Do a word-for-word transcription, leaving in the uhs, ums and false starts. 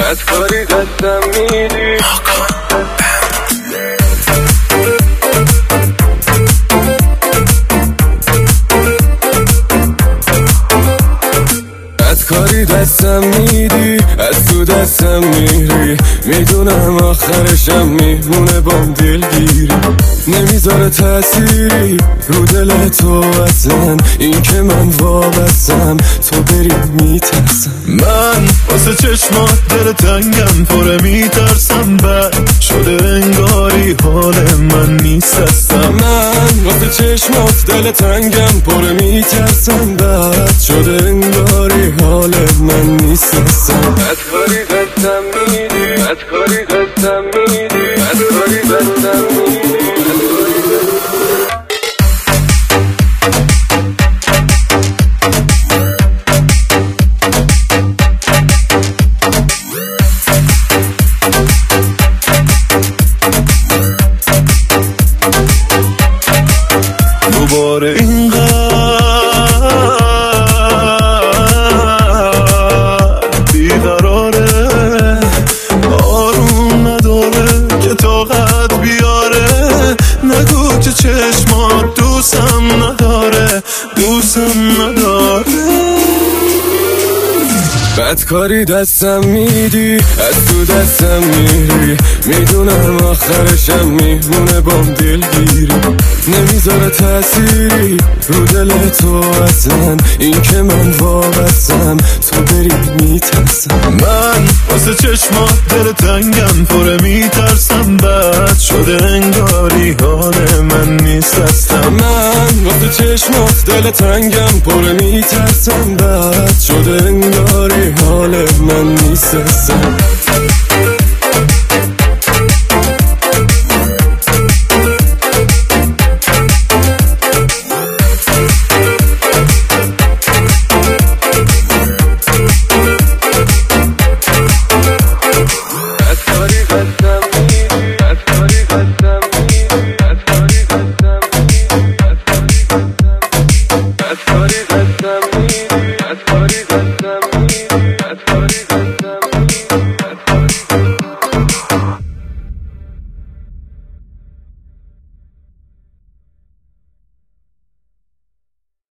بدکاری دستم میدی. بدکاری دستم میدی، از تو دستم میری، میدونم آخرشم میمونه بام دلگیری. نمیذاره تأثیری رو دل تو اصلا، این که من وابستم تو بری میترسم. من واسه چشمات دل تنگم پره میترسم، بد شده انگاری حال من نیست هستم. من واسه چشمات دل تنگم پره میترسم، بد شده انگاری حال من نیست هستم. بدکاری دستم میدی، بدکاری دستم میدی، بدکاری دستم میدی. دوباره اینقدر بیقراره، آروم نداره که طاقت بیاره. نگو که چشمات دوستم نداره، دوستم نداره. بدکاری دستم میدی، از تو دستم میری، میدونم آخرشم میمونه بام دلگیری. نمیذاره تأثیری رو دل تو اصلا، این که من وابستم تو بری میترسم. من واسه چشمات دل تنگم پره میترسم، بد شده انگاری حال من نیست هستم. من واسه چشمات دل تنگم پره میترسم، بد شده انگاری حال من نیست هستم.